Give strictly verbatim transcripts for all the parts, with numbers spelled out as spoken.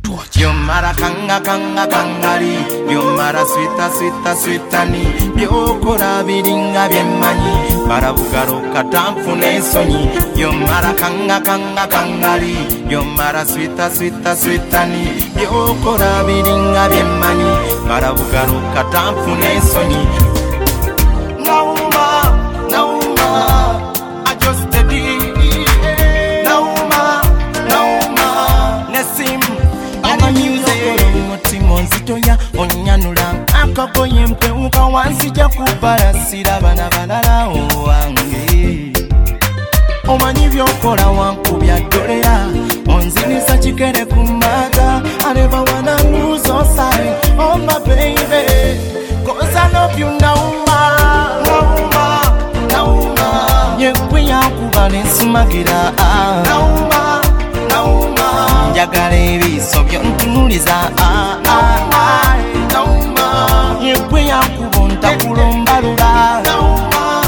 Yo mara kanga kanga kangari, yo mara sweeta sweeta sweetani, yo kora biringa byemmanyi, mara bugaro katamfu n'ensonyi. Yo mara kanga kanga kangari, yo mara sweeta sweeta sweetani, yo kora biringa byemmanyi, mara bugaro katamfu n'ensonyi. Nauma, nauma, I just did it. Nauma, nauma, Nesim. Monzitoya onyanula akakoye mpeuka wanzija kubalasira bana balala owange omanyi byokola wankubya ddolera onzinisa kigere ku mbaga I never wanna lose your sight oh my baby cause I love you nauma nauma nauma yekwe yakuba nensumagira nauma nauma njagala ebiso byontunuliza nauma yekwe yankuba ntakulombalula nauma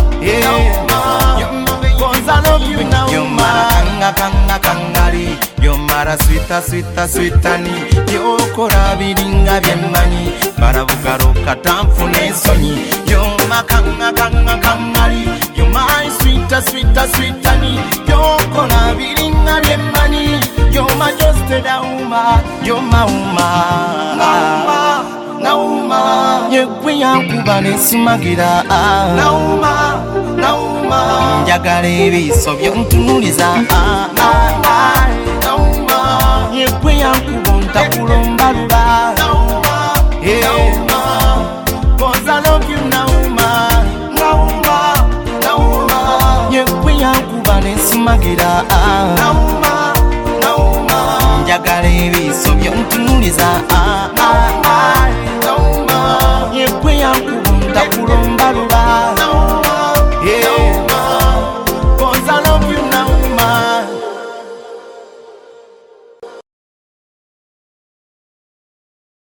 cause I love you nauma. Yo mara kanga kanga kangari, yo mara sweeta sweeta sweetani, yo kora biringa byemmanyi, mara bugaro katamfu n'ensonyi. Yo makanga kanga kangari, yo my sweeta sweeta sweetani, yo kora biringa byemmanyi, yo my just nauma, yo mauma nauma nauma yekwe yankuba nensumagira nauma nauma njagala ebiso byontunuliza nauma nauma yekwe yankuba ntakulombalula nauma nauma cause I love you nauma nauma nauma yekwe yankuba nensumagira nauma nauma njagala ebiso byontunuliza